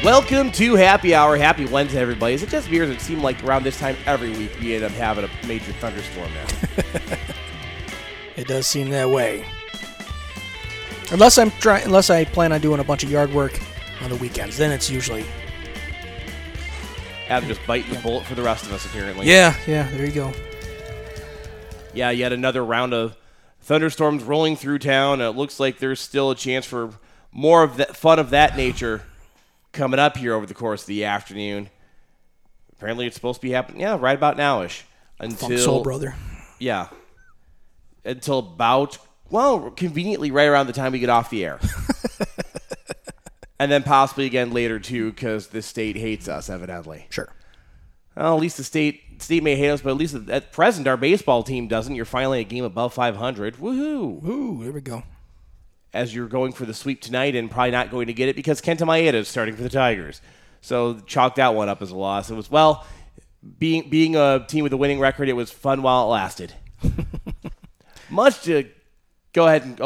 Welcome to Happy Hour. Happy Wednesday, everybody. Is it just me, or does it seem like around this time every week we end up having a major thunderstorm now? It does seem that way. Unless I plan on doing a bunch of yard work on the weekends, then it's usually Adam just biting the bullet for the rest of us, apparently. Yeah, there you go. Yeah, yet another round of thunderstorms rolling through town. It looks like there's still a chance for more of that fun of that nature coming up here over the course of the afternoon. Apparently it's supposed to be happening, right about now-ish. Funk Soul Brother. Yeah. Until about, conveniently right around the time we get off the air. And then possibly again later, too, because the state hates us, evidently. Sure. Well, at least the state may hate us, but at least at present our baseball team doesn't. You're finally a game above 500. Woohoo! Ooh, there we go. As you're going for the sweep tonight and probably not going to get it because Kenta Maeda is starting for the Tigers. So chalk that one up as a loss. It was, being a team with a winning record, it was fun while it lasted. Much to go ahead and,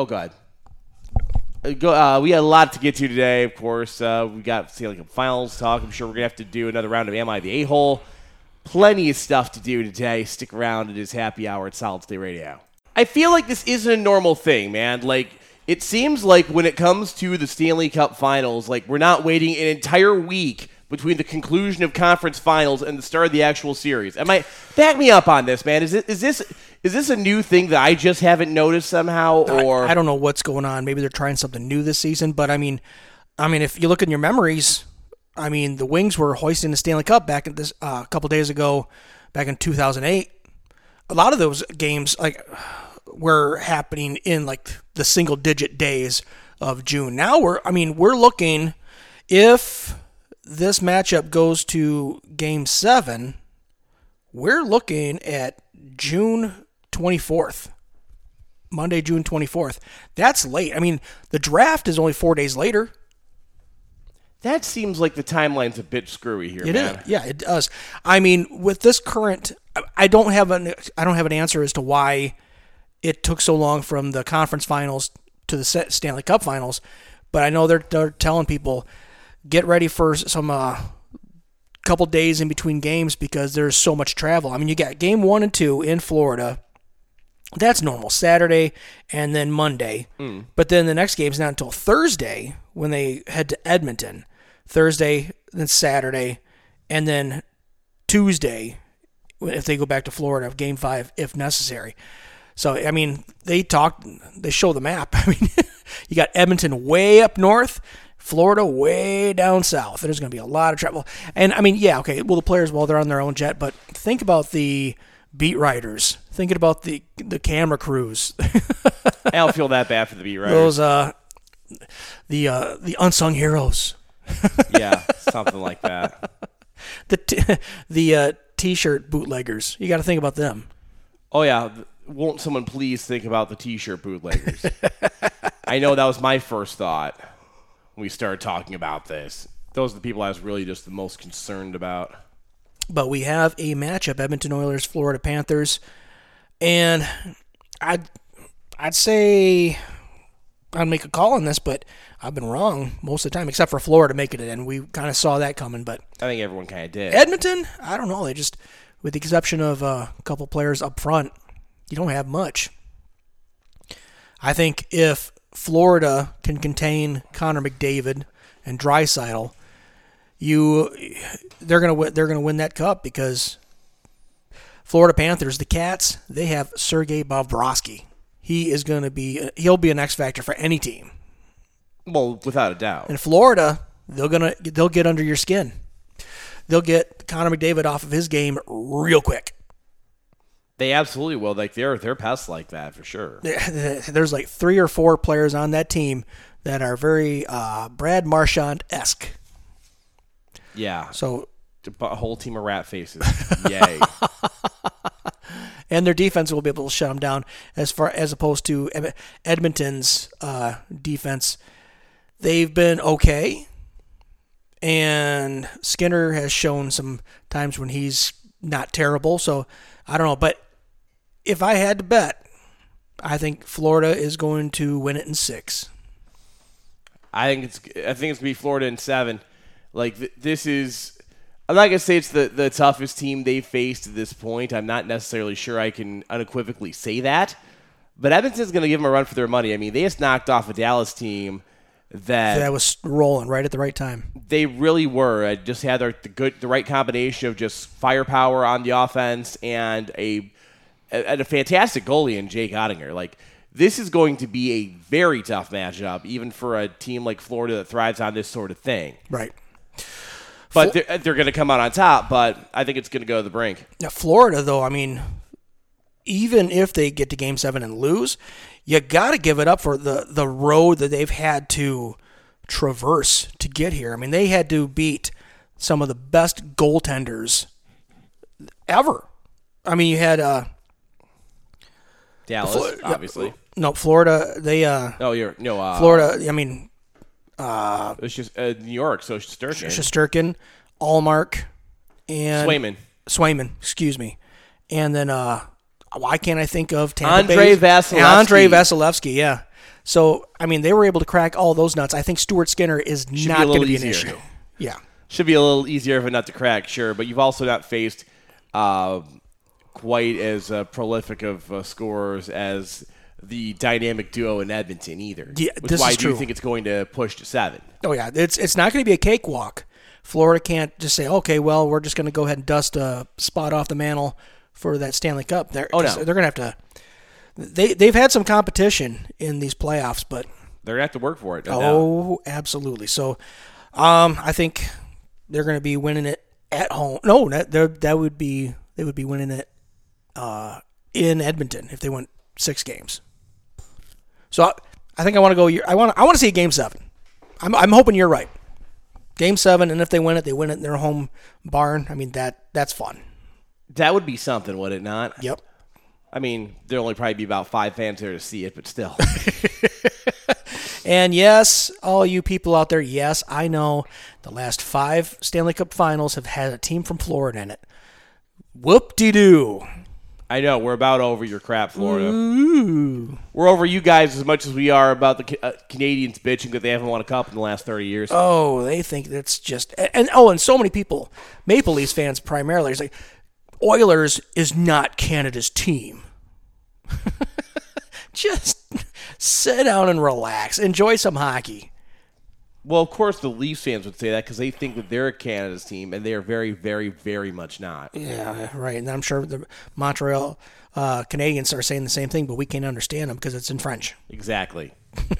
we had a lot to get to today, of course. We got Stanley Cup Finals talk. I'm sure we're going to have to do another round of Am I the A-Hole? Plenty of stuff to do today. Stick around. It is Happy Hour at Solid State Radio. I feel like this isn't a normal thing, man. It seems like when it comes to the Stanley Cup Finals, we're not waiting an entire week between the conclusion of conference finals and the start of the actual series. Back me up on this, man. Is this a new thing that I just haven't noticed somehow? Or I don't know what's going on. Maybe they're trying something new this season. But I mean, if you look in your memories, the Wings were hoisting the Stanley Cup back at this a couple days ago, back in 2008. A lot of those games were happening in the single-digit days of June. Now we're looking, if this matchup goes to Game 7, we're looking at June 24th. Monday, June 24th. That's late. The draft is only 4 days later. That seems like the timeline's a bit screwy here, man. It is. Yeah, it does. With this current, I don't have an answer as to why it took so long from the conference finals to the Stanley Cup Finals, but I know they're telling people, get ready for some couple days in between games because there's so much travel. You got Game 1 and 2 in Florida. That's normal. Saturday and then Monday. But then the next game's not until Thursday when they head to Edmonton. Thursday, then Saturday, and then Tuesday if they go back to Florida, Game 5 if necessary. So, they show the map. You got Edmonton way up north, Florida way down south. There's going to be a lot of travel. And, the players, they're on their own jet, but think about the beat writers, thinking about the camera crews. I don't feel that bad for the beat writers. Those, the unsung heroes. Yeah, something like that. The T-shirt bootleggers. You got to think about them. Oh, yeah. Won't someone please think about the T-shirt bootleggers? I know that was my first thought when we started talking about this. Those are the people I was really just the most concerned about. But we have a matchup, Edmonton Oilers, Florida Panthers. And I'd say I'd make a call on this, but I've been wrong most of the time, except for Florida making it in. We kind of saw that coming, but I think everyone kind of did. Edmonton, I don't know. They just, with the exception of a couple players up front, you don't have much. I think if Florida can contain Connor McDavid and Draisaitl, they're gonna win that cup because Florida Panthers, the Cats, they have Sergei Bobrovsky. He'll be an X factor for any team. Well, without a doubt. In Florida, they'll get under your skin. They'll get Connor McDavid off of his game real quick. They absolutely will. They're pests like that for sure. There's 3 or 4 players on that team that are very Brad Marchand-esque. Yeah. So a whole team of rat faces. Yay. And their defense will be able to shut them down as opposed to Edmonton's defense. They've been okay, and Skinner has shown some times when he's not terrible. So I don't know, but if I had to bet, I think Florida is going to win it in 6. I think it's going to be Florida in 7. Like, this is... I'm not going to say it's the toughest team they've faced at this point. I'm not necessarily sure I can unequivocally say that. But Edmonton's going to give them a run for their money. I mean, they just knocked off a Dallas team that was rolling right at the right time. They really were. Just had the right combination of just firepower on the offense and a fantastic goalie in Jake Ottinger. Like, this is going to be a very tough matchup, even for a team like Florida that thrives on this sort of thing. Right. But they're going to come out on top, but I think it's going to go to the brink. Now, Florida, though, I mean, even if they get to Game 7 and lose, you got to give it up for the road that they've had to traverse to get here. I mean, they had to beat some of the best goaltenders ever. I mean, you had Dallas, obviously. No, Florida. They Florida. I mean, it's just New York. So Shesterkin, Allmark, and Swayman. Excuse me, and then why can't I think of Tampa Andrei Bay? Vasilevsky. Andrei Vasilevsky. Yeah. So I mean, they were able to crack all those nuts. I think Stuart Skinner is not going to be an issue. Yeah. Should be a little easier of a nut to crack, sure, but you've also not faced quite as prolific of scorers as the dynamic duo in Edmonton either. Yeah, which is why I do think it's going to push to 7. Oh yeah, it's not going to be a cakewalk. Florida can't just say, okay, well, we're just going to go ahead and dust a spot off the mantle for that Stanley Cup. They're going to have to. They've had some competition in these playoffs, but they're going to have to work for it. No doubt. Absolutely. So, I think they're going to be winning it at home. No, they would be winning it in Edmonton if they went 6 games. So I think I want to go. I want to see Game 7. I'm hoping you're right. Game 7, and if they win it in their home barn. I mean that's fun. That would be something, would it not? Yep. I mean, there'll only probably be about 5 fans there to see it, but still. And yes, all you people out there, yes, I know the last 5 Stanley Cup Finals have had a team from Florida in it. Whoop-de-doo. I know, we're about over your crap, Florida. Ooh. We're over you guys as much as we are about the Canadians bitching that they haven't won a cup in the last 30 years. Oh, they think that's just... And so many people, Maple Leafs fans primarily, it's like, Oilers is not Canada's team. Just sit down and relax. Enjoy some hockey. Well, of course the Leafs fans would say that because they think that they're Canada's team, and they are very, very, very much not. Yeah, right. And I'm sure the Montreal Canadians are saying the same thing, but we can't understand them because it's in French. Exactly.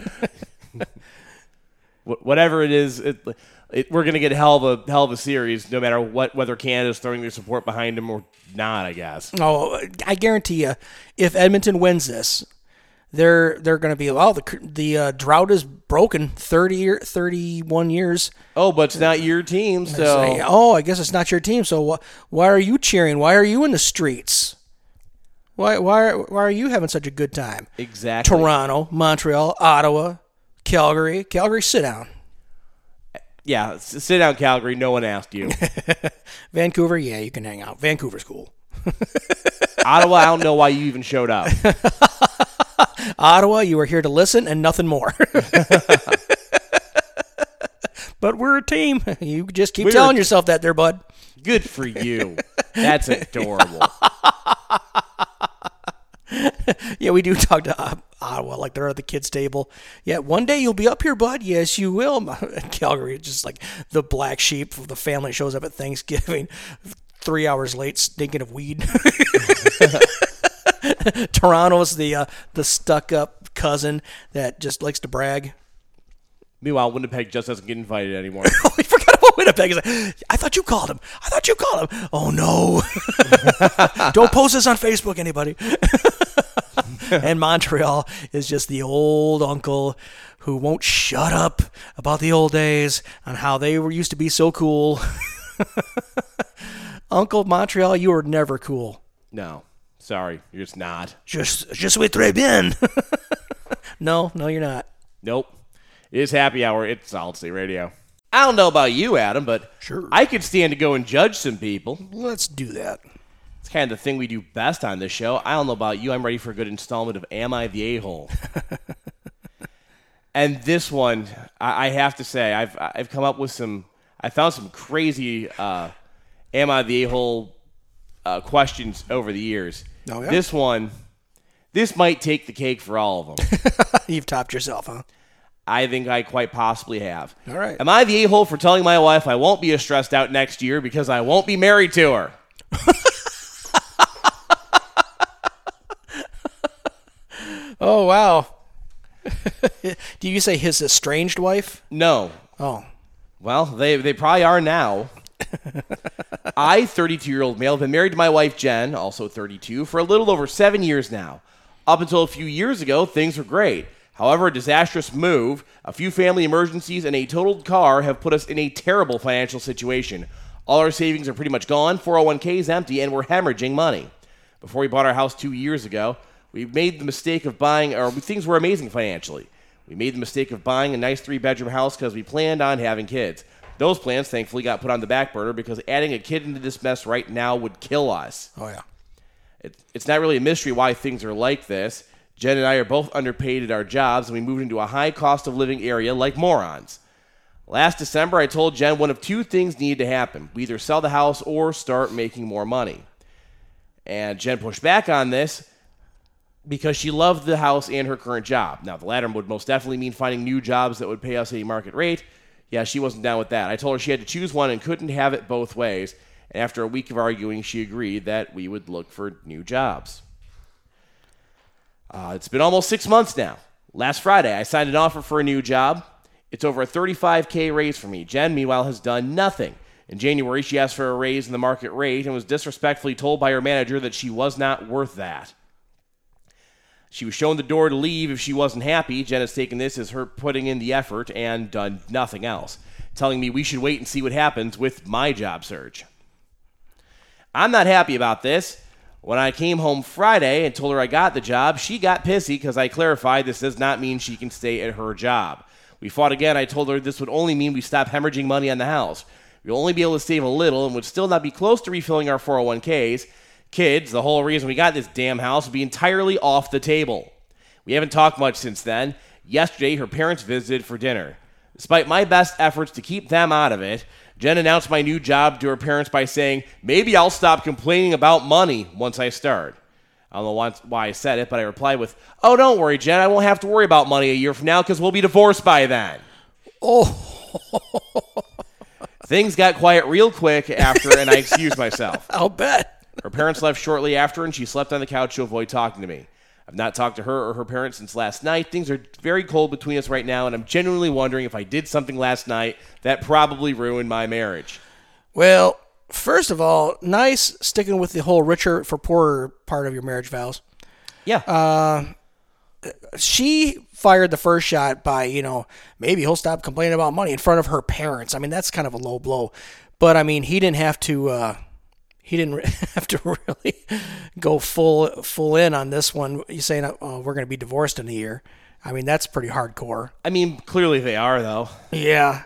Whatever it is, we're going to get a hell of a series, no matter whether Canada's throwing their support behind them or not, I guess. Oh, I guarantee you, if Edmonton wins this, they're going to be, the drought is broken 31 years. Oh, but it's not your team, so. I guess it's not your team, so why are you cheering? Why are you in the streets? Why are you having such a good time? Exactly. Toronto, Montreal, Ottawa, Calgary. Calgary, sit down. Yeah, sit down, Calgary. No one asked you. Vancouver, yeah, you can hang out. Vancouver's cool. Ottawa, I don't know why you even showed up. Ottawa, you were here to listen and nothing more. But we're a team. You just keep telling yourself that there, bud. Good for you. That's adorable. Yeah, we do talk to Ottawa like they're at the kids' table. Yeah, one day you'll be up here, bud. Yes, you will. Calgary is just like the black sheep of the family shows up at Thanksgiving 3 hours late, stinking of weed. Toronto's the stuck-up cousin that just likes to brag. Meanwhile, Winnipeg just doesn't get invited anymore. Oh, we forgot about Winnipeg. He's like, I thought you called him. Oh, no. Don't post this on Facebook, anybody. And Montreal is just the old uncle who won't shut up about the old days and how they used to be so cool. Uncle Montreal, you were never cool. No. Sorry, you're just not. Je suis très bien. No, you're not. Nope. It is happy hour. It's Solid State Radio. I don't know about you, Adam, but sure, I could stand to go and judge some people. Let's do that. It's kind of the thing we do best on this show. I don't know about you. I'm ready for a good installment of Am I the A-Hole? And this one, I have to say, I've come up with some I found some crazy am I the a-hole questions over the years. Oh, yeah? This might take the cake for all of them. You've topped yourself, huh? I think I quite possibly have. All right. Am I the a-hole for telling my wife I won't be as stressed out next year because I won't be married to her? Oh, wow. Do you say his estranged wife? No. Oh. Well, they probably are now. I, 32-year-old male, have been married to my wife, Jen, also 32, for a little over 7 years now. Up until a few years ago, things were great. However, a disastrous move, a few family emergencies, and a totaled car have put us in a terrible financial situation. All our savings are pretty much gone, 401k is empty, and we're hemorrhaging money. Before we bought our house 2 years ago, we made the mistake of things were amazing financially. We made the mistake of buying a nice 3-bedroom house because we planned on having kids. Those plans, thankfully, got put on the back burner because adding a kid into this mess right now would kill us. Oh, yeah. It's not really a mystery why things are like this. Jen and I are both underpaid at our jobs, and we moved into a high cost of living area like morons. Last December, I told Jen one of two things needed to happen. We either sell the house or start making more money. And Jen pushed back on this because she loved the house and her current job. Now, the latter would most definitely mean finding new jobs that would pay us a market rate. Yeah, she wasn't down with that. I told her she had to choose one and couldn't have it both ways. And after a week of arguing, she agreed that we would look for new jobs. It's been almost 6 months now. Last Friday, I signed an offer for a new job. It's over a $35K raise for me. Jen, meanwhile, has done nothing. In January, she asked for a raise in the market rate and was disrespectfully told by her manager that she was not worth that. She was shown the door to leave if she wasn't happy. Jen has taken this as her putting in the effort and done nothing else, telling me we should wait and see what happens with my job search. I'm not happy about this. When I came home Friday and told her I got the job, she got pissy because I clarified this does not mean she can stay at her job. We fought again. I told her this would only mean we stop hemorrhaging money on the house. We'll only be able to save a little and would still not be close to refilling our 401ks. Kids, the whole reason we got this damn house, would be entirely off the table. We haven't talked much since then. Yesterday, her parents visited for dinner. Despite my best efforts to keep them out of it, Jen announced my new job to her parents by saying, maybe I'll stop complaining about money once I start. I don't know why I said it, but I replied with, oh, don't worry, Jen. I won't have to worry about money a year from now because we'll be divorced by then. Oh. Things got quiet real quick after, and I excused myself. I'll bet. Her parents left shortly after, and she slept on the couch to avoid talking to me. I've not talked to her or her parents since last night. Things are very cold between us right now, and I'm genuinely wondering if I did something last night that probably ruined my marriage. Well, first of all, nice sticking with the whole richer for poorer part of your marriage vows. Yeah. She fired the first shot by, maybe he'll stop complaining about money in front of her parents. I mean, that's kind of a low blow. But, I mean, he didn't have to really go full in on this one. You saying, we're going to be divorced in a year. I mean, that's pretty hardcore. I mean, clearly they are, though. Yeah.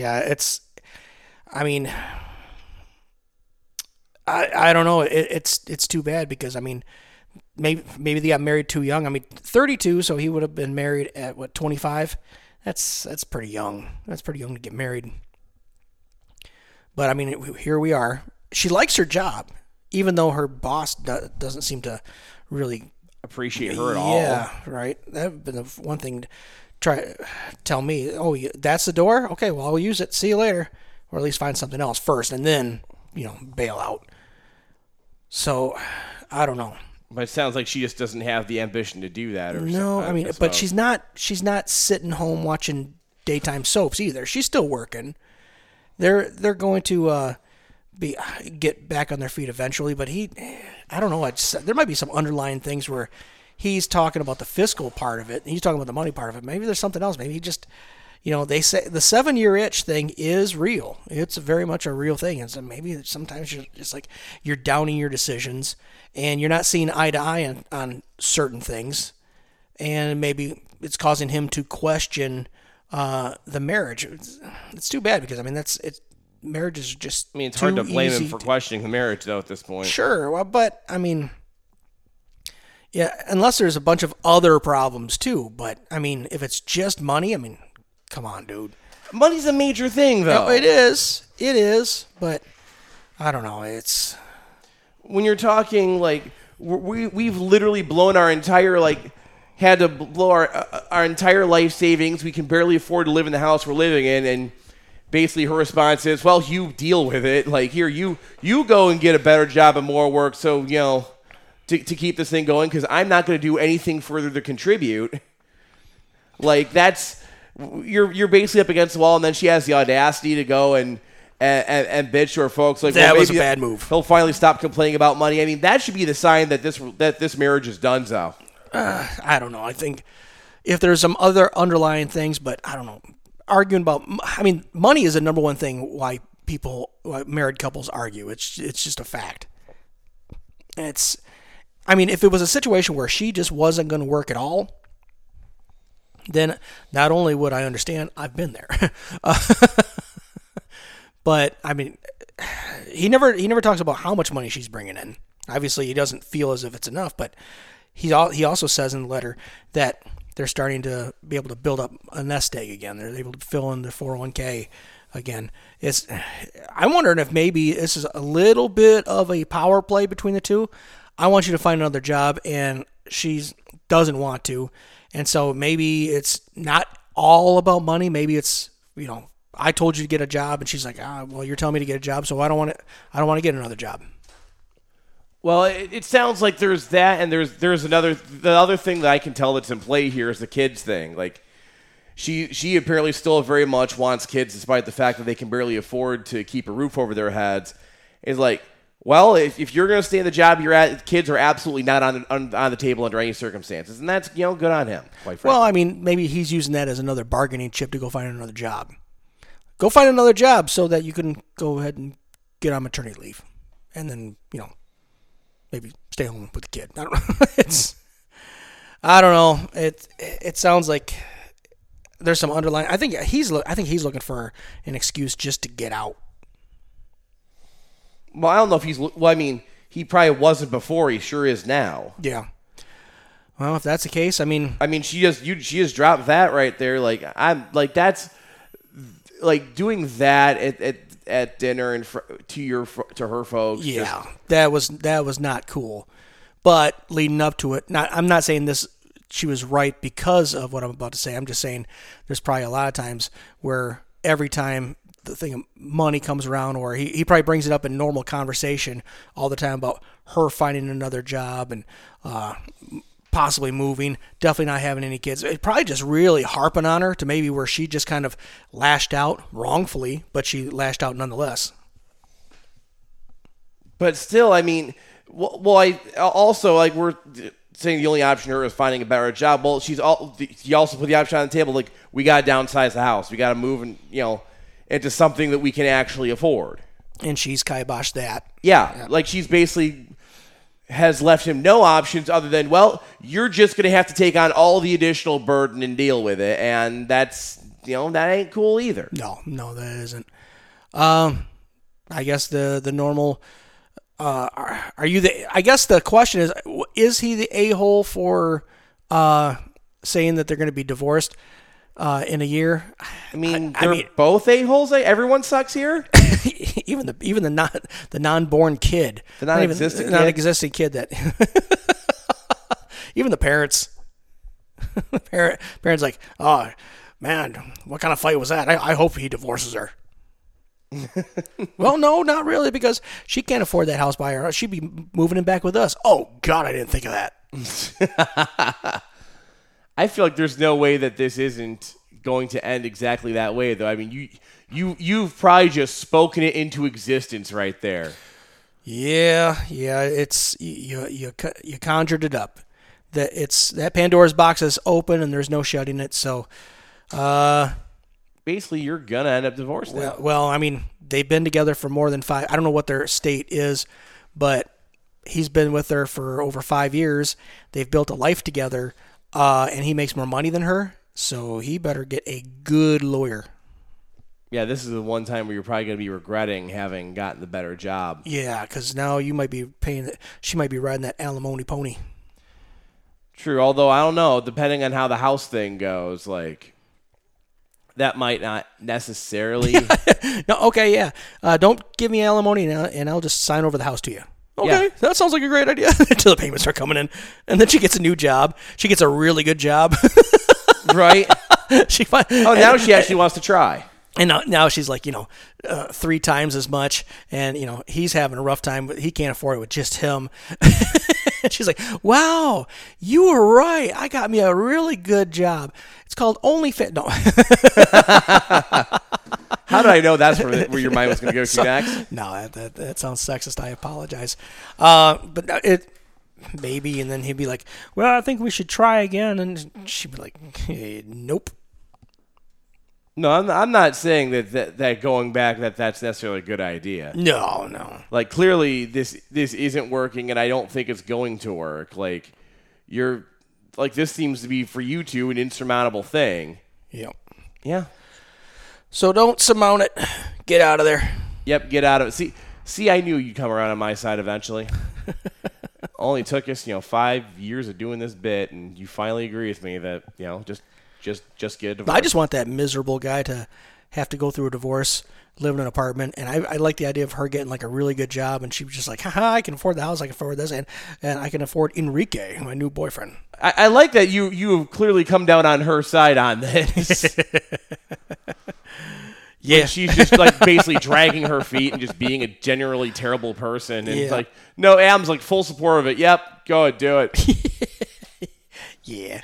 I don't know. It's too bad because, I mean, maybe they got married too young. I mean, 32, so he would have been married at, 25? That's pretty young. That's pretty young to get married. But, I mean, here we are. She likes her job, even though her boss doesn't seem to really appreciate her at all. Yeah, right. That would have been the one thing to tell me, oh, that's the door? Okay, well, I'll use it. See you later. Or at least find something else first and then, bail out. So, I don't know. But it sounds like she just doesn't have the ambition to do that. No, I mean, but she's not sitting home watching daytime soaps either. She's still working. They're going to get back on their feet eventually, but I don't know. There might be some underlying things where he's talking about the fiscal part of it, and he's talking about the money part of it. Maybe there's something else. Maybe he just, they say the 7-year itch thing is real. It's very much a real thing, and so maybe sometimes you're just like you're downing your decisions, and you're not seeing eye to eye on certain things, and maybe it's causing him to question the marriage. It's too bad because I mean marriage is just it's hard to blame him for questioning the marriage, though, at this point. Sure, well, but, I mean, yeah, unless there's a bunch of other problems, too. But, I mean, if it's just money, I mean, come on, dude. Money's a major thing, though. It is. It is, but I don't know. It's when you're talking like we've literally blown our entire had to blow our entire life savings. We can barely afford to live in the house we're living in, and basically her response is, "Well, you deal with it. Like here, you go and get a better job and more work. So to keep this thing going, because I'm not going to do anything further to contribute." Like that's you're basically up against the wall, and then she has the audacity to go and bitch to her folks. Like that well, was a bad move. He'll finally stop complaining about money. I mean, that should be the sign that this marriage is done. So I don't know. I think if there's some other underlying things, but I don't know. Arguing about, I mean, money is the number one thing why married couples argue. It's just a fact. I mean, if it was a situation where she just wasn't going to work at all, then not only would I understand, I've been there. But I mean, he never talks about how much money she's bringing in. Obviously, he doesn't feel as if it's enough, but he also says in the letter that they're starting to be able to build up a nest egg again. They're able to fill in the 401k again. I'm wondering if maybe this is a little bit of a power play between the two. I want you to find another job, and she doesn't want to. And so maybe it's not all about money. Maybe it's, I told you to get a job, and she's like, well, you're telling me to get a job, so I don't want to get another job. Well, it sounds like there's that, and there's the other thing that I can tell that's in play here is the kids thing. Like, she apparently still very much wants kids, despite the fact that they can barely afford to keep a roof over their heads. Is like, well, if you're going to stay in the job you're at, kids are absolutely not on the table under any circumstances, and that's good on him. Quite frankly. Well, I mean, maybe he's using that as another bargaining chip to go find another job. Go find another job so that you can go ahead and get on maternity leave, and then maybe stay home with the kid. I don't know. I don't know. It sounds like there's some underlying. I think he's looking for an excuse just to get out. Well, I don't know if he's. Well, I mean, he probably wasn't before. He sure is now. Yeah. Well, if that's the case, I mean, she just dropped that right there. Like that's like doing that at dinner and to her folks. Yeah, that was not cool. But leading up to it, I'm not saying this. She was right because of what I'm about to say. I'm just saying there's probably a lot of times where every time the thing of money comes around, or he probably brings it up in normal conversation all the time about her finding another job and possibly moving, definitely not having any kids. It probably just really harping on her to maybe where she just kind of lashed out wrongfully, but she lashed out nonetheless. But still, I mean, well, I also like we're saying the only option here is finding a better job. Well, she also put the option on the table, like we got to downsize the house, we got to move and into something that we can actually afford. And she's kiboshed that. Yeah, like she's basically has left him no options other than, well, you're just going to have to take on all the additional burden and deal with it, and that's that ain't cool either. No, that isn't. I guess the normal. Are you the? I guess the question is he the a-hole for saying that they're going to be divorced in a year? I mean, they're both a-holes. Everyone sucks here. even the non-born kid, the non-existing kid that even the parents. Parents like, oh man, what kind of fight was that? I hope he divorces her. Well, no, not really, because she can't afford that house by her. She'd be moving in back with us. Oh God, I didn't think of that. I feel like there's no way that this isn't going to end exactly that way, though. I mean, you've probably just spoken it into existence right there. Yeah. It's you conjured it up. That Pandora's box is open and there's no shutting it. So, basically, you're gonna end up divorced now. Well, I mean, they've been together for more than 5. I don't know what their state is, but he's been with her for over 5 years. They've built a life together, and he makes more money than her. So he better get a good lawyer. Yeah, this is the one time where you're probably going to be regretting having gotten the better job. Yeah, because now you might be paying. She might be riding that alimony pony. True, although I don't know, depending on how the house thing goes, like That might not necessarily. No, okay, yeah. Don't give me alimony, and I'll just sign over the house to you. Okay, Yeah. that sounds like a great idea. Until the payments start coming in, and then she gets a new job. She gets a really good job. Right? Now she actually wants to try. And now she's like, 3 times as much, and he's having a rough time, but he can't afford it with just him. She's like, "Wow, you were right. I got me a really good job. It's called OnlyFans." No. How did I know that's where your mind was going to go to next? No, that sounds sexist. I apologize. But it maybe, and then he'd be like, "Well, I think we should try again," and she'd be like, "Hey, nope." No, I'm not saying that going back that's necessarily a good idea. No. Like, clearly this isn't working, and I don't think it's going to work. Like, this seems to be for you two an insurmountable thing. Yep. Yeah. So don't surmount it. Get out of there. Yep, get out of it. See, I knew you'd come around on my side eventually. Only took us, 5 years of doing this bit, and you finally agree with me that, just get a divorce. I just want that miserable guy to have to go through a divorce, live in an apartment, and I like the idea of her getting like a really good job, and she was just like, haha, I can afford the house, I can afford this, and I can afford Enrique, my new boyfriend. I like that you have clearly come down on her side on this. Yeah. Like she's just like basically dragging her feet and just being a generally terrible person. And it's like, no, Adam's like full support of it. Yep, go ahead, do it. Yeah.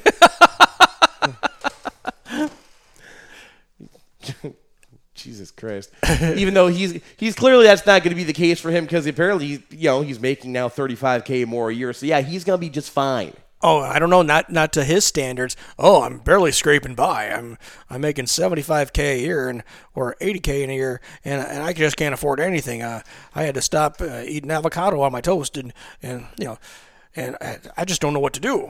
Jesus Christ. Even though he's clearly that's not going to be the case for him because apparently he's making now $35K more a year. So yeah, he's going to be just fine. Oh, I don't know, not to his standards. Oh, I'm barely scraping by. I'm making $75K a year or $80K in a year, and I just can't afford anything. I had to stop eating avocado on my toast, and I just don't know what to do.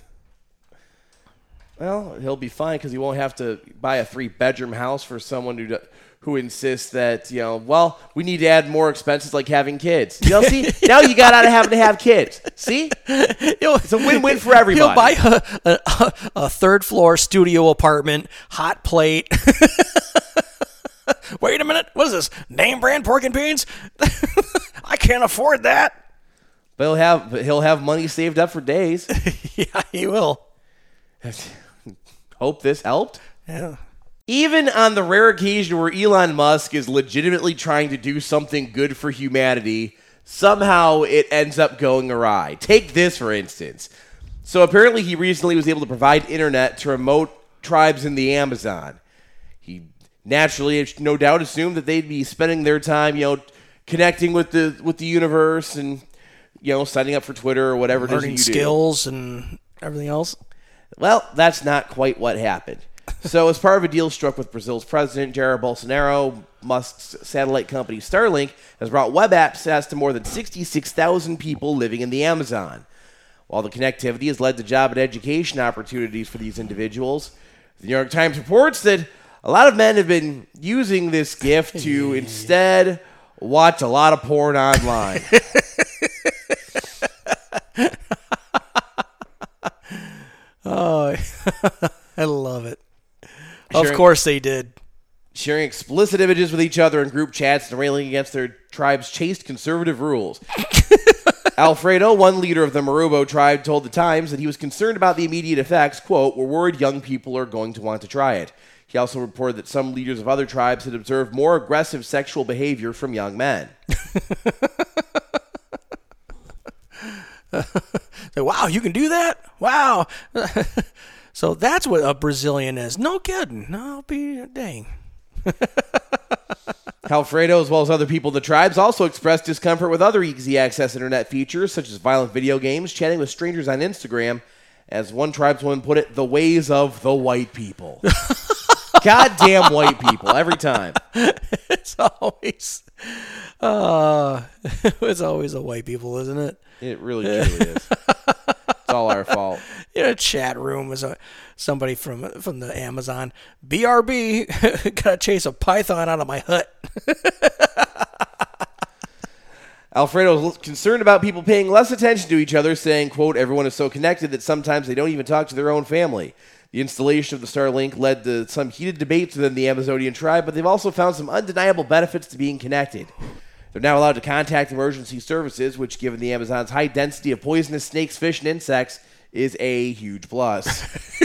Well, he'll be fine because he won't have to buy a 3-bedroom house for someone who insists that, we need to add more expenses like having kids. See, now you got out of having to have kids. See? It's a win-win for everybody. He'll buy a third-floor studio apartment, hot plate. Wait a minute. What is this? Name brand pork and beans? I can't afford that. But he'll have money saved up for days. Yeah, he will. Hope this helped. Yeah. Even on the rare occasion where Elon Musk is legitimately trying to do something good for humanity, somehow it ends up going awry. Take this, for instance. So apparently he recently was able to provide internet to remote tribes in the Amazon. He naturally, no doubt, assumed that they'd be spending their time, connecting with the universe and, signing up for Twitter or whatever it is that you do. Learning skills and everything else. Well, that's not quite what happened. So as part of a deal struck with Brazil's president, Jair Bolsonaro, Musk's satellite company Starlink has brought web access to more than 66,000 people living in the Amazon. While the connectivity has led to job and education opportunities for these individuals, the New York Times reports that a lot of men have been using this gift to instead watch a lot of porn online. Oh, I love it. Of course they did. Sharing explicit images with each other in group chats and railing against their tribe's chaste conservative rules. Alfredo, one leader of the Marubo tribe, told the Times that he was concerned about the immediate effects. Quote, "We're worried young people are going to want to try it." He also reported that some leaders of other tribes had observed more aggressive sexual behavior from young men. Wow, you can do that? Wow. So that's what a Brazilian is. No kidding. No, dang. Alfredo, as well as other people in the tribes, also expressed discomfort with other easy-access internet features, such as violent video games, chatting with strangers on Instagram, as one tribeswoman put it, the ways of the white people. Goddamn white people, every time. It's always a white people, isn't it? It really truly is. It's all our fault. In a chat room was somebody from the Amazon. BRB, gotta chase a python out of my hut. Alfredo was concerned about people paying less attention to each other, saying, quote, "Everyone is so connected that sometimes they don't even talk to their own family. The installation of the Starlink led to some heated debates within the Amazonian tribe, but they've also found some undeniable benefits to being connected. They're now allowed to contact emergency services, which, given the Amazon's high density of poisonous snakes, fish, and insects, is a huge plus.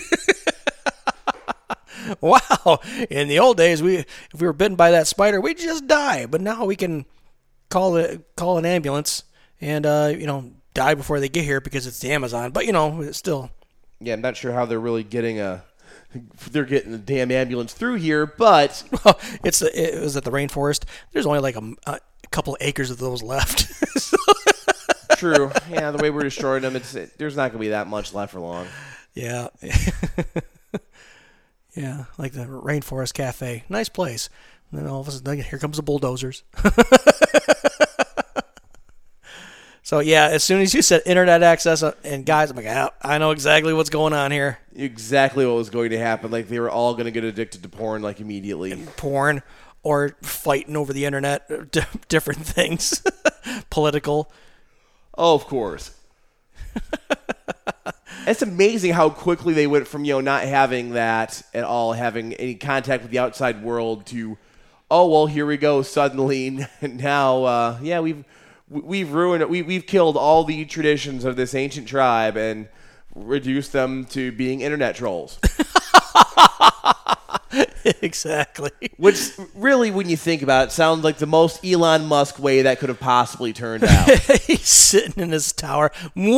Wow. In the old days, if we were bitten by that spider, we'd just die. But now we can call an ambulance and die before they get here because it's the Amazon. But it's still. Yeah, I'm not sure how they're really getting the damn ambulance through here, but Well, it was at the rainforest. There's only like a couple of acres of those left. true. Yeah, the way we're destroying them, there's not going to be that much left for long. Yeah. Yeah, like the Rainforest Cafe. Nice place. And then all of a sudden, here comes the bulldozers. So, yeah, as soon as you said internet access, and guys, I'm like, I know exactly what's going on here. Exactly what was going to happen. Like, they were all going to get addicted to porn, like, immediately. Porn or fighting over the internet, different things. Political. Oh, of course. It's amazing how quickly they went from, not having that at all, having any contact with the outside world to, oh, well, here we go suddenly. Now, we've ruined it. We've killed all the traditions of this ancient tribe and reduced them to being internet trolls. Exactly. Which really, when you think about it, sounds like the most Elon Musk way that could have possibly turned out. He's sitting in his tower.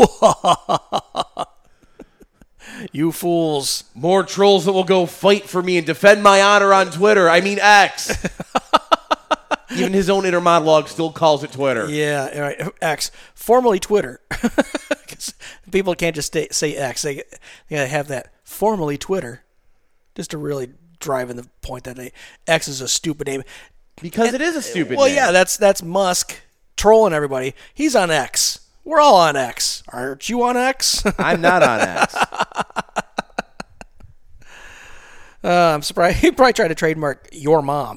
You fools. More trolls that will go fight for me and defend my honor on Twitter. I mean X. Even his own inner monologue still calls it Twitter. Yeah, right. X, formerly Twitter. Because people can't just say X. They gotta have that formerly Twitter, just to really drive in the point that X is a stupid name. Because it is a stupid name. Well, yeah, that's Musk trolling everybody. He's on X. We're all on X. Aren't you on X? I'm not on X. I'm surprised. He probably tried to trademark your mom.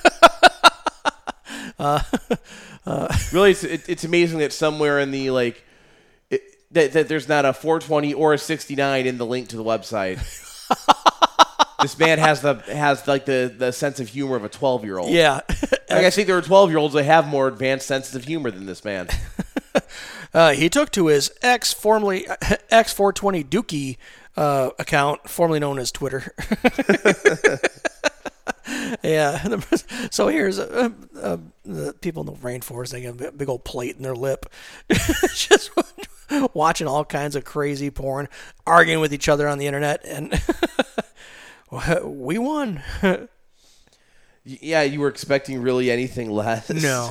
Really, it's amazing that somewhere in the that there's not a 420 or a 69 in the link to the website. This man has the sense of humor of a 12-year-old. Yeah, I think there are 12-year-olds that have more advanced senses of humor than this man. He took to his formerly X420 Dookie account, formerly known as Twitter. Yeah. So here's the people in the rainforest. They got a big old plate in their lip, just watching all kinds of crazy porn, arguing with each other on the internet, and we won. Yeah, you were expecting really anything less. No.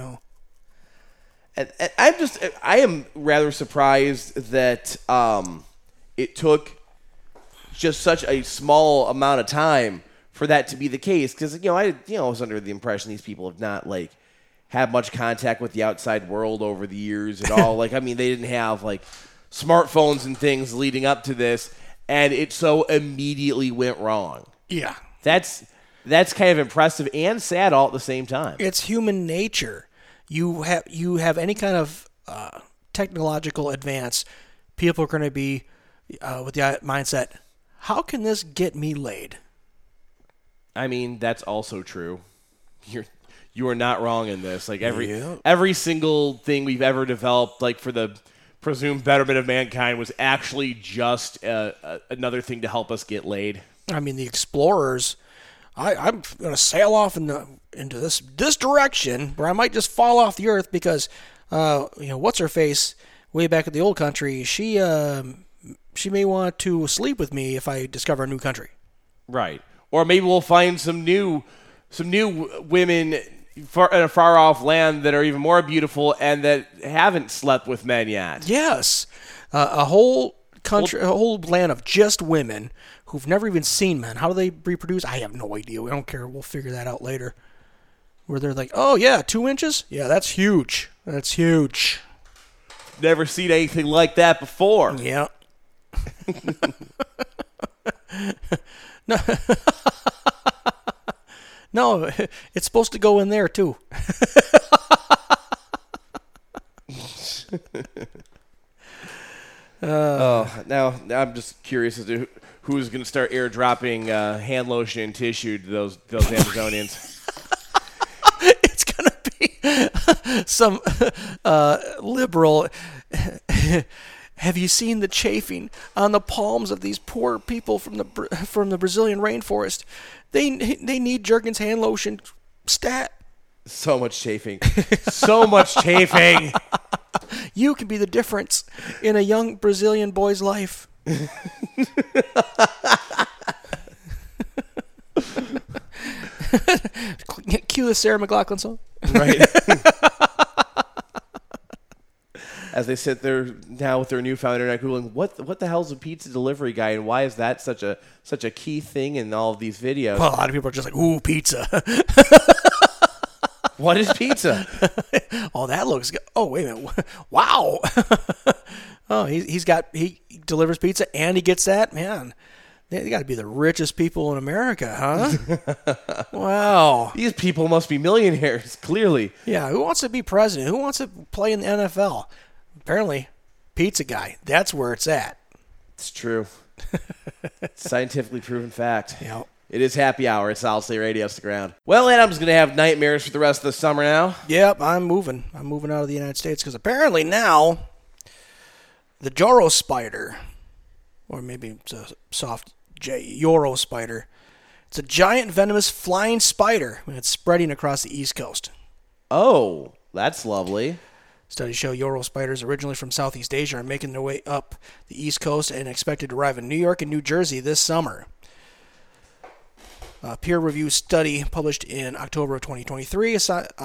And I am rather surprised that it took just such a small amount of time for that to be the case, because I was under the impression these people have not had much contact with the outside world over the years at all. They didn't have smartphones and things leading up to this, and it so immediately went wrong. Yeah, that's kind of impressive and sad all at the same time. It's human nature. You have any kind of technological advance, people are going to be with the mindset, how can this get me laid? I mean, that's also true. You are not wrong in this. Every single thing we've ever developed, for the presumed betterment of mankind, was actually just another thing to help us get laid. I mean, the explorers. I'm going to sail off into this direction where I might just fall off the earth because, what's her face way back at the old country? She may want to sleep with me if I discover a new country. Right. Or maybe we'll find some new women in a far off land that are even more beautiful and that haven't slept with men yet. Yes, a whole country, a whole land of just women who've never even seen men. How do they reproduce? I have no idea. We don't care. We'll figure that out later. Where they're like, oh yeah, 2 inches? Yeah, that's huge. That's huge. Never seen anything like that before. Yeah. No. No, it's supposed to go in there too. Now I'm just curious as to who's going to start airdropping hand lotion and tissue to those Amazonians. It's going to be some liberal. Have you seen the chafing on the palms of these poor people from the Brazilian rainforest? They need Jergens hand lotion stat. So much chafing. So much chafing. You can be the difference in a young Brazilian boy's life. Cue the Sarah McLachlan song. Right. As they sit there now with their newfound internet Googling, what the hell's a pizza delivery guy, and why is that such a key thing in all of these videos? Well, a lot of people are just like, ooh, pizza. What is pizza? Oh, that looks good. Oh, wait a minute. Wow. Oh, he delivers pizza and he gets that? Man, they got to be the richest people in America, huh? Wow. These people must be millionaires, clearly. Yeah, who wants to be president? Who wants to play in the NFL? Apparently, pizza guy. That's where it's at. It's true. Scientifically proven fact. Yeah. It is happy hour at Solid State Radio. Stick around. Well, Adam's going to have nightmares for the rest of the summer now. Yep, I'm moving. I'm moving out of the United States because apparently now the Joro spider, or maybe it's a soft J, Joro spider, it's a giant venomous flying spider and it's spreading across the East Coast. Oh, that's lovely. Studies show Joro spiders originally from Southeast Asia are making their way up the East Coast and expected to arrive in New York and New Jersey this summer. A peer-reviewed study published in October of 2023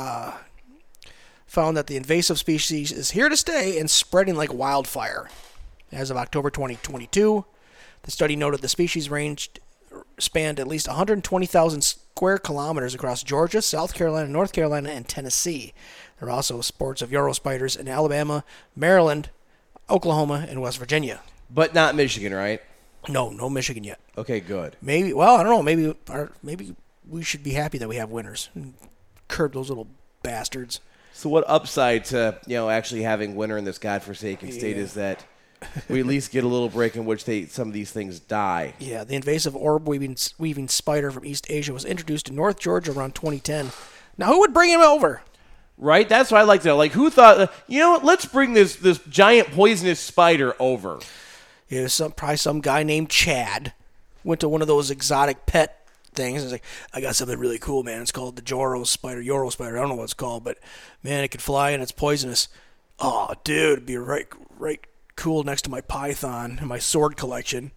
found that the invasive species is here to stay and spreading like wildfire. As of October 2022, the study noted the species spanned at least 120,000 square kilometers across Georgia, South Carolina, North Carolina, and Tennessee. There are also reports of Joro spiders in Alabama, Maryland, Oklahoma, and West Virginia. But not Michigan, right? No Michigan yet. Okay, good. Maybe. Well, I don't know. Maybe we should be happy that we have winters and curb those little bastards. So, what upside to actually having winter in this godforsaken state is that we at least get a little break in which some of these things die. Yeah, the invasive orb-weaving spider from East Asia was introduced to North Georgia around 2010. Now, who would bring him over? Right? That's what I'd like to know. Like, who thought, what, let's bring this giant poisonous spider over. Yeah, probably some guy named Chad went to one of those exotic pet things and was like, I got something really cool, man. It's called the Joro spider. I don't know what it's called, but, man, it can fly and it's poisonous. Oh, dude, it'd be right cool next to my python and my sword collection.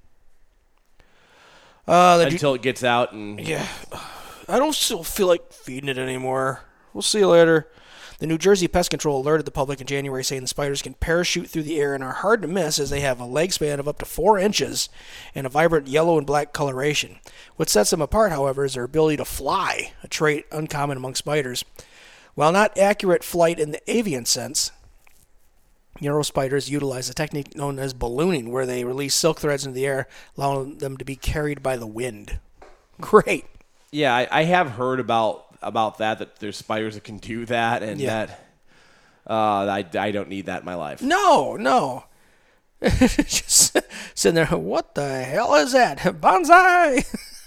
Until it gets out and... Yeah. I don't still feel like feeding it anymore. We'll see you later. The New Jersey Pest Control alerted the public in January saying the spiders can parachute through the air and are hard to miss as they have a leg span of up to 4 inches and a vibrant yellow and black coloration. What sets them apart, however, is their ability to fly, a trait uncommon among spiders. While not accurate flight in the avian sense, Joro spiders utilize a technique known as ballooning, where they release silk threads into the air, allowing them to be carried by the wind. Great. Yeah, I have heard about that there's spiders that can do that, and that I don't need that in my life. No. Just sitting there, what the hell is that? Bonsai!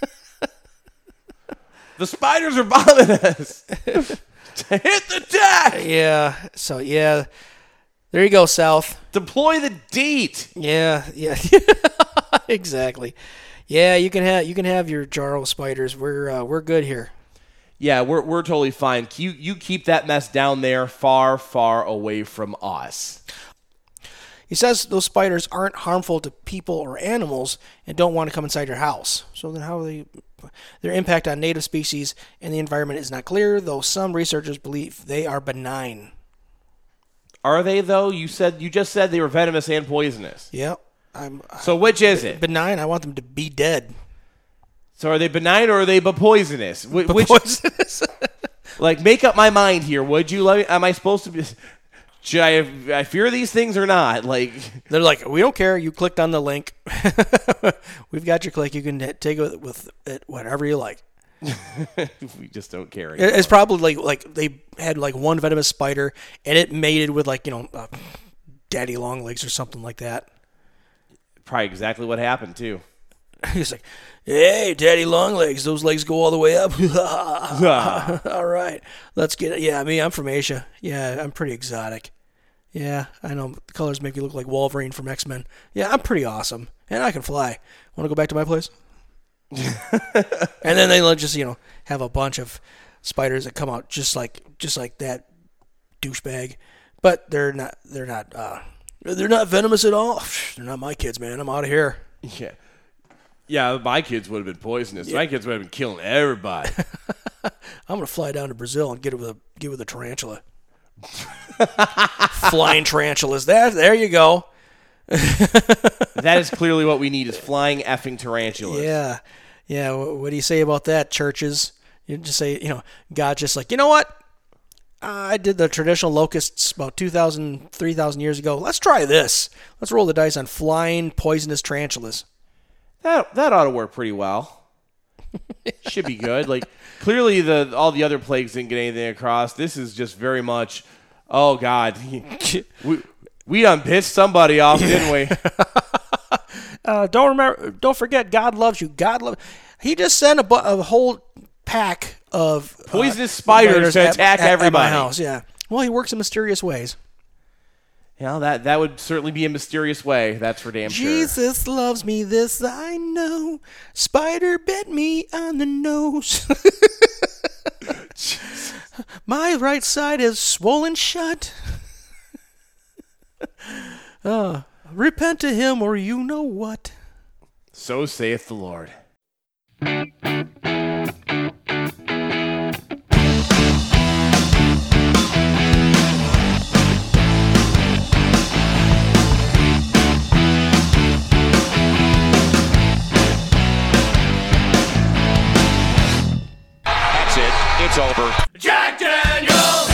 The spiders are bombing us! To hit the deck! Yeah, so yeah. There you go, South. Deploy the DEET! Yeah. Exactly. Yeah, you can have your Joro spiders. We're good here. Yeah, we're totally fine. You keep that mess down there far, far away from us. He says those spiders aren't harmful to people or animals and don't want to come inside your house. So then their impact on native species and the environment is not clear, though some researchers believe they are benign. Are they, though? You just said they were venomous and poisonous. Yep. So which is it? Benign. I want them to be dead. So are they benign or are they poisonous? Which, poisonous? Like, make up my mind here. Would you? Am I supposed to be? Should I fear these things or not? Like, they're like, we don't care. You clicked on the link. We've got your click. You can take it with it whatever you like. We just don't care anymore. It's probably like they had like one venomous spider and it mated with daddy long legs or something like that. Probably exactly what happened too. He's like, hey, Daddy Longlegs, those legs go all the way up. All right, let's get it. Yeah, I'm from Asia. Yeah, I'm pretty exotic. Yeah, I know. The colors make me look like Wolverine from X-Men. Yeah, I'm pretty awesome. And I can fly. Want to go back to my place? And then they just, have a bunch of spiders that come out just like that douchebag. But they're not venomous at all. They're not my kids, man. I'm out of here. Yeah. Yeah, my kids would have been poisonous. Yeah. My kids would have been killing everybody. I'm gonna fly down to Brazil and get with a tarantula. Flying tarantulas. There you go. That is clearly what we need: is flying effing tarantulas. Yeah. What do you say about that, churches? You just say, God's just like, you know what? I did the traditional locusts about 2,000, 3,000 years ago. Let's try this. Let's roll the dice on flying poisonous tarantulas. That ought to work pretty well. Should be good. Like, clearly all the other plagues didn't get anything across. This is just very much, oh God, we done pissed somebody off, didn't we? Don't forget, God loves you. He just sent a whole pack of poisonous spiders to attack everybody. At my house. Yeah. Well, he works in mysterious ways. That would certainly be a mysterious way. That's for damn sure. Jesus loves me, this I know. Spider bit me on the nose. My right side is swollen shut. Repent to him, or you know what. So saith the Lord. It's over. Jack Daniels!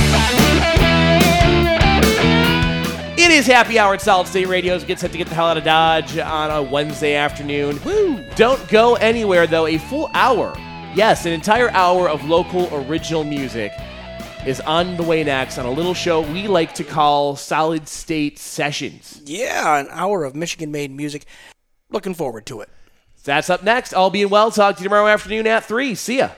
It is happy hour at Solid State Radio. We get set to get the hell out of Dodge on a Wednesday afternoon. Woo! Don't go anywhere, though. A full hour, yes, an entire hour of local original music is on the way next on a little show we like to call Solid State Sessions. Yeah, an hour of Michigan-made music. Looking forward to it. That's up next. All being well, talk to you tomorrow afternoon at 3. See ya.